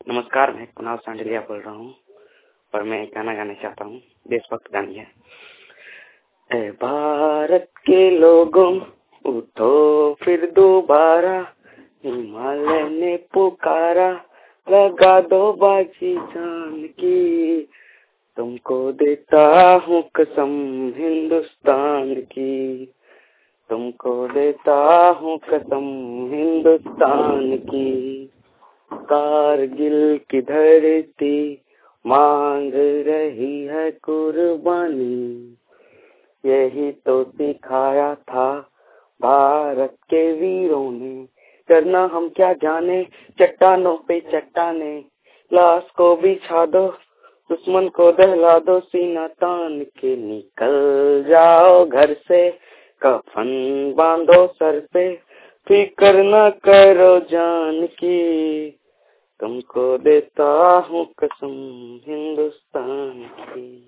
नमस्कार, मैं कुणाल सांडिलिया बोल रहा हूँ और मैं एक गाना गाना चाहता हूँ। देशभक्त गानी है। ए भारत के लोगों, उठो फिर दोबारा, हिमालय ने पुकारा, लगा दो बाजी जान की। तुमको देता हूँ कसम हिंदुस्तान की, तुमको देता हूँ कसम हिंदुस्तान की। कारगिल की धरती मांग रही है कुर्बानी, यही तो सिखाया था भारत के वीरों ने। करना हम क्या जाने चट्टानों पे चट्टाने, लाश को बिछा दो, दुश्मन को दहला दो, सीना तान के निकल जाओ घर से, कफन बांधो सर पे, फिक्र न करो जान की। तुमको देता हूँ कसम हिंदुस्तान की।